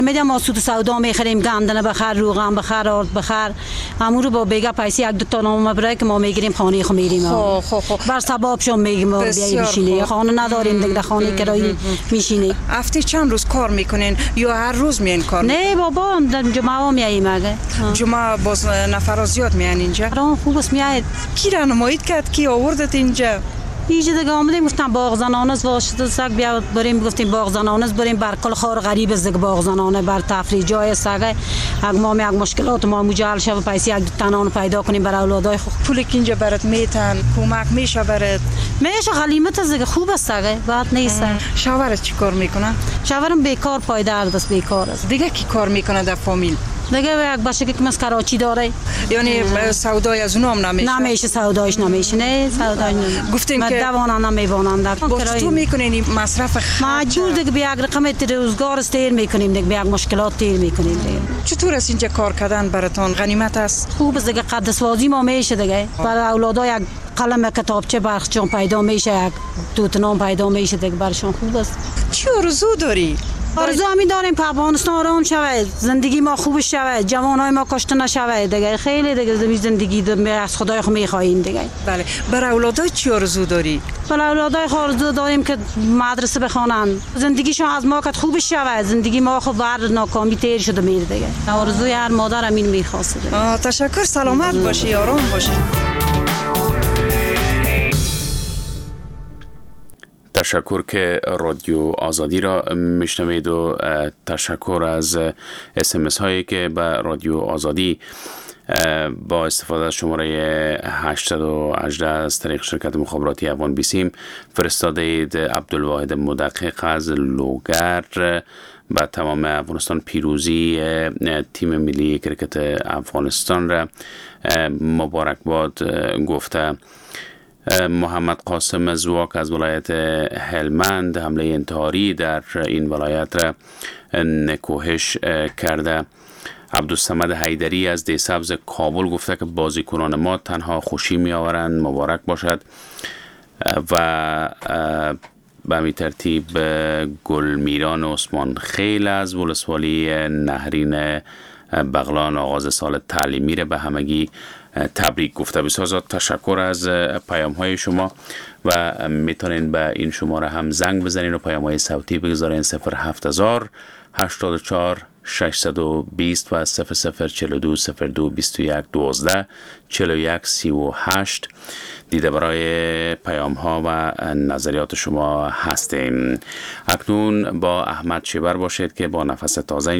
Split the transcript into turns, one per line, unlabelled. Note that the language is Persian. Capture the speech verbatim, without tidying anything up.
میدم ما سوت سودا میخریم، گندنه بخر، روغن بخر، آرد بخر، همون رو با بیگا پیسی یک دو تا نامه برای که ما میگیریم خانه خو میریم.
خب خب خب
بر سبب شما میگیم بیای بشینی، خانه نداریم دیگه، خانه کرایی میشینی.
هفته چند روز کار میکنین یا هر روز میین کار؟
نه بابا، در جمعه میاییم اگه
جمعه باز نفر زیاد میان اینجا.
راه خوب است میاد.
کی رانمایید کرد، کی آوردت اینجا؟
اینجا دیگه آمدیم گفتم باغ زنانه است واشد سگ بیا بریم، گفتیم باغ زنانه است بریم، بر کل خار غریب است دیگه باغ زنانه، بر تفریح جای سگ. اگه ما می یک مشکلات ما مجال شب پیسی یک تنان پیدا کنیم برای اولادای خود.
پولی که اینجا برات میتن کمک میشه برات؟
میشه غلیمت است دیگه، خوب است سگ، بد نیست.
شوهرت چی کار میکنه؟
شوهرم بیکار پایدار است، بیکار است.
دیگه کی کار میکنه در فامیل؟
دیگه یک باشه که مس کراچی داره،
یعنی سودای از اونام نمیشه؟
نمیشه سودایش نمیشه. نه سودای نمیشه.
گفتیم که
دوانه نمیوانند.
باز تو میکنین مصرف خرج
مجبور دیگه به یک رقم روزگار استیر میکنیم دیگه، به یک مشکلات تیر میکنیم دیگه.
چطور است اینجا کار کردن براتون غنیمت است؟
خوب است دیگه، قدسوازی ما میشه دیگه، برای اولادای یک قلم کتابچه برخشون پیدا میشه، یک توتنام پیدا میشه دیگه، برشون خوب است.
چی آرزو داری؟
آرزو همین داریم که افغانستان آرام شود، زندگی ما خوب شود، جوانای ما کشته نشود دیگه، خیلی دیگه زندگی از خدای خود میخواهیم دیگه.
بله. برای اولادای چی آرزو داری؟
برای اولادای آرزو داریم که مدرسه بخوانند، زندگیشون از ما که خوب شود، زندگی ما خود بر ناکامی تیر شده میره دیگه. آرزوی هر مادر همین میخواسته دیگه.
تشکر، سلامت باشی، آرام باشی.
تشکر که رادیو آزادی را میشنوید و تشکر از اس ام اس هایی که به رادیو آزادی با استفاده از شماره هشتصد و هجده از طریق شرکت مخابراتی افغان بیسیم فرستاده اید. عبدالواحد مدقق از لوگر با تمام افغانستان پیروزی تیم ملی کرکت افغانستان را مبارکباد گفته. محمد قاسم زواک از ولایت هلمند حمله انتحاری در این ولایت را نکوهش کرده. عبدالصمد حیدری از دیسبز کابل گفته که بازیکنان ما تنها خوشی می آورند، مبارک باشد. و به همین ترتیب گلمیران عثمان خیل از ولسوالی نهرین بغلان آغاز سال تعلیمی را به همگی تبریک گفته. بسیار تشکر از پیام های شما و میتونین به این شماره هم زنگ بزنین و پیام های صوتی بگذارین صفر هفت هزار هشتاد و چهار ششصد و بیست و صفر صفر چهل و دو صفر دو بیست و یک دوازده چهل و یک سی و هشت. دیده برای پیام ها و نظریات شما هستیم. اکنون با احمد شیبر باشید که با نفس تازه